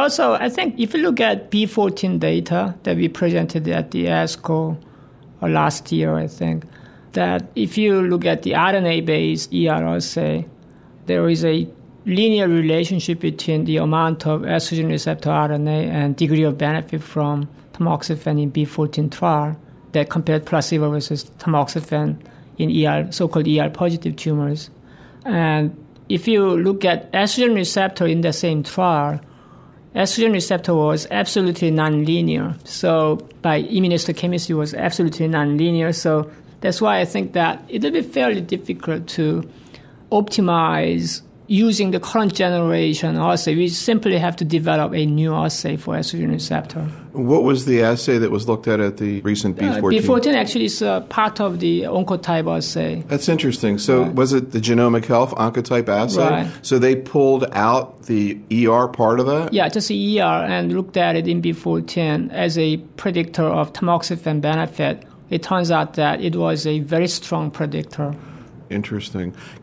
Also, I think if you look at B14 data that we presented at the ASCO last year, I think, that if you look at the RNA-based assay, there is a linear relationship between the amount of estrogen receptor RNA and degree of benefit from tamoxifen in B14 trial that compared placebo versus tamoxifen in so-called ER-positive tumors. And if you look at estrogen receptor in the same trial, estrogen receptor was absolutely nonlinear. So by immunohistochemistry, it was absolutely nonlinear. So that's why I think that it will be fairly difficult to optimize using the current generation assay. We simply have to develop a new assay for estrogen receptor. What was the assay that was looked at the recent B14? B14 actually is part of the Oncotype assay. That's interesting. So was it the Genomic Health Oncotype assay? Right. So they pulled out the ER part of that? Yeah, just the ER and looked at it in B14 as a predictor of tamoxifen benefit. It turns out that it was a very strong predictor. Interesting.